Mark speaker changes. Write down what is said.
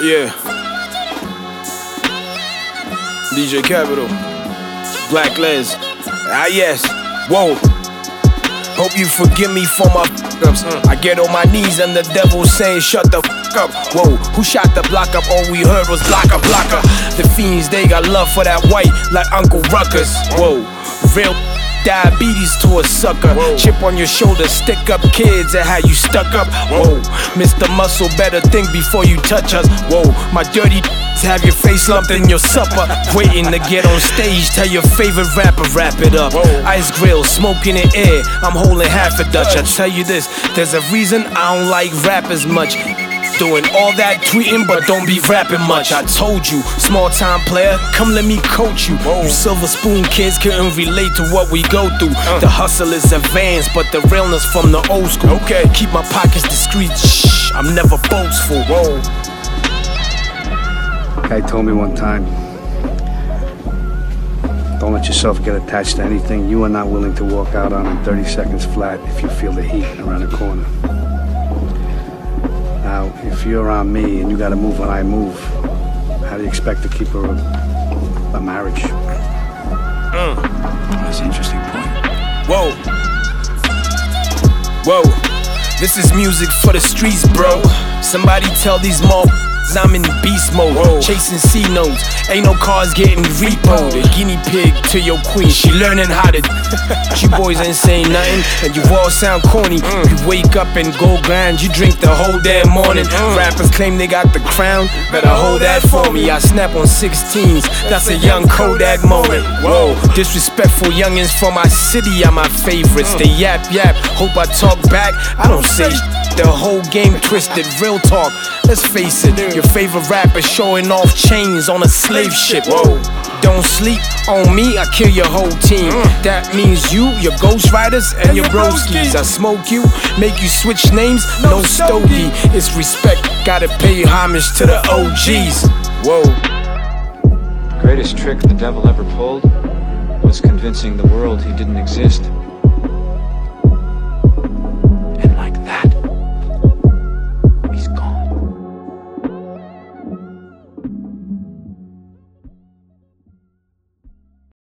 Speaker 1: Yeah. DJ Capital, Black Les. Ah yes. Whoa. Hope you forgive me for my f***ups. I get on my knees and the devil saying shut the f*** up. Whoa, who shot the block up? All we heard was blocker, blocker. The fiends, they got love for that white like Uncle Ruckus. Whoa, real diabetes to a sucker. Whoa. Chip on your shoulder, stick up kids and how you stuck up. Whoa, Mr. Muscle, better think before you touch us. Whoa, my dirty have your face lumped in your supper. Waiting to get on stage, tell your favorite rapper, wrap it up. Whoa. Ice grill, smoke in the air, I'm holding half a Dutch. I tell you this, there's a reason I don't like rappers much. Doing all that tweeting, but don't be rapping much. I told you, small time player, come let me coach you. You silver spoon kids couldn't relate to what we go through. The hustle is advanced, but the realness from the old school. Okay, keep my pockets discreet, shh, I'm never boastful. Whoa.
Speaker 2: Guy told me one time, don't let yourself get attached to anything you are not willing to walk out on in 30 seconds flat if you feel the heat around the corner. Now, if you're around me and you gotta move when I move, how do you expect to keep a marriage?
Speaker 1: That's an interesting point. Whoa. Whoa. This is music for the streets, bro. Somebody tell these I'm in beast mode. Whoa. Chasing C notes, ain't no cars getting repoed. A guinea pig to your queen, she learning how to. You boys ain't saying nothing, and you all sound corny. You wake up and go grind, you drink the whole damn morning. Rappers claim they got the crown, better hold that for me. I snap on 16s, that's a young Kodak moment. Whoa, disrespectful youngins from my city are my favorites. They yap, hope I talk back, I don't say the whole game twisted, real talk, let's face it. Your favorite rapper showing off chains on a slave ship. Whoa. Don't sleep on me, I kill your whole team. That means you, your ghostwriters, and your broskies. I smoke you, make you switch names, no stogie. It's respect, gotta pay homage to the OGs. Whoa.
Speaker 3: The greatest trick the devil ever pulled was convincing the world he didn't exist.